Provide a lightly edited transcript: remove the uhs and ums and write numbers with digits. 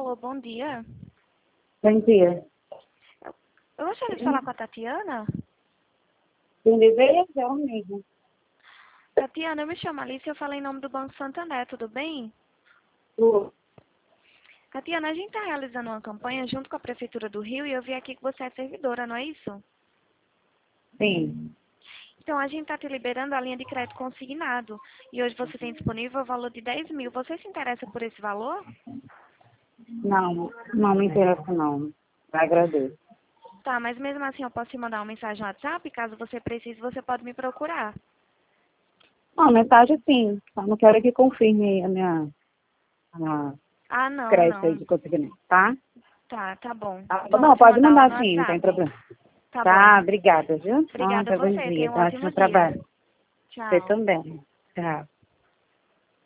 Alô, bom dia. Bom dia. Eu gostaria de falar com a Tatiana. Quem deseja é o mesmo. Tatiana, eu me chamo Alice e eu falo em nome do Banco Santander, tudo bem? Tatiana, a gente está realizando uma campanha junto com a Prefeitura do Rio e eu vi aqui que você é servidora, não é isso? Sim. Então, a gente está te liberando a linha de crédito consignado e hoje você tem disponível o valor de 10 mil. Você se interessa por esse valor? Não me interessa não. Agradeço. Tá, mas mesmo assim eu posso te mandar uma mensagem no WhatsApp? Caso você precise, você pode me procurar. Não, mensagem sim. Só não quero que confirme a Ah, não, crédito aí não. de consignado, tá? Tá bom. Tá Então eu bom, vou te pode mandar lá mandar no sim, não tem WhatsApp. problema. Tá bom. Tá, obrigada, viu? Obrigada a Bom você. dia, Tenha um ótimo ótimo dia. trabalho. Você Tchau. também. Tchau.